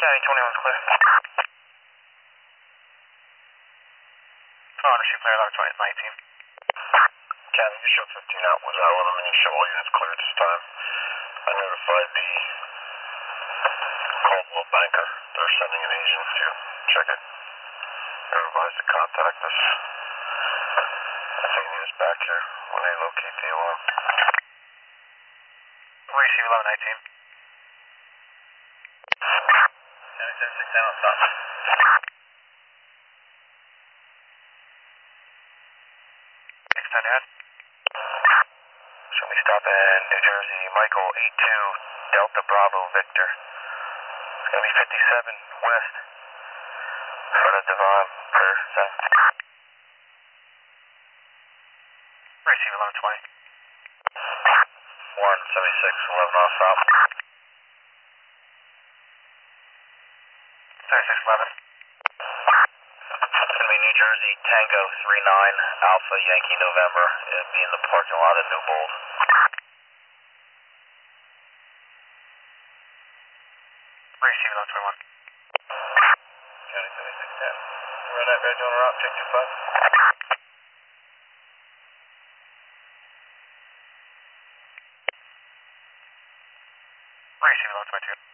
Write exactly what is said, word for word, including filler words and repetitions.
County twenty-one clear. Oh, to shoot player eleven twenty nineteen. County, you show fifteen out was out eleven, and you show all units clear at this time. I notified the Caldwell banker. They're sending an agent to check it. They're advised to contact us. Taking us back here when they locate the alarm. Receive eleven nineteen. County ten six down on top. Extend ahead. Show me stop in New Jersey, Michael eight two Delta Bravo Victor. It's gonna be fifty-seven west. Front of Devon, clear, sir. Receive eleven twenty. one seventy-six, eleven off stop. thirty-six eleven. It's gonna be New Jersey, Tango three nine, Alpha Yankee November. It'll be in the parking lot of Newbold. Receive eleven twenty-one. County seventy-six ten. Run that red on route, check two five. Receive eleven twenty-two.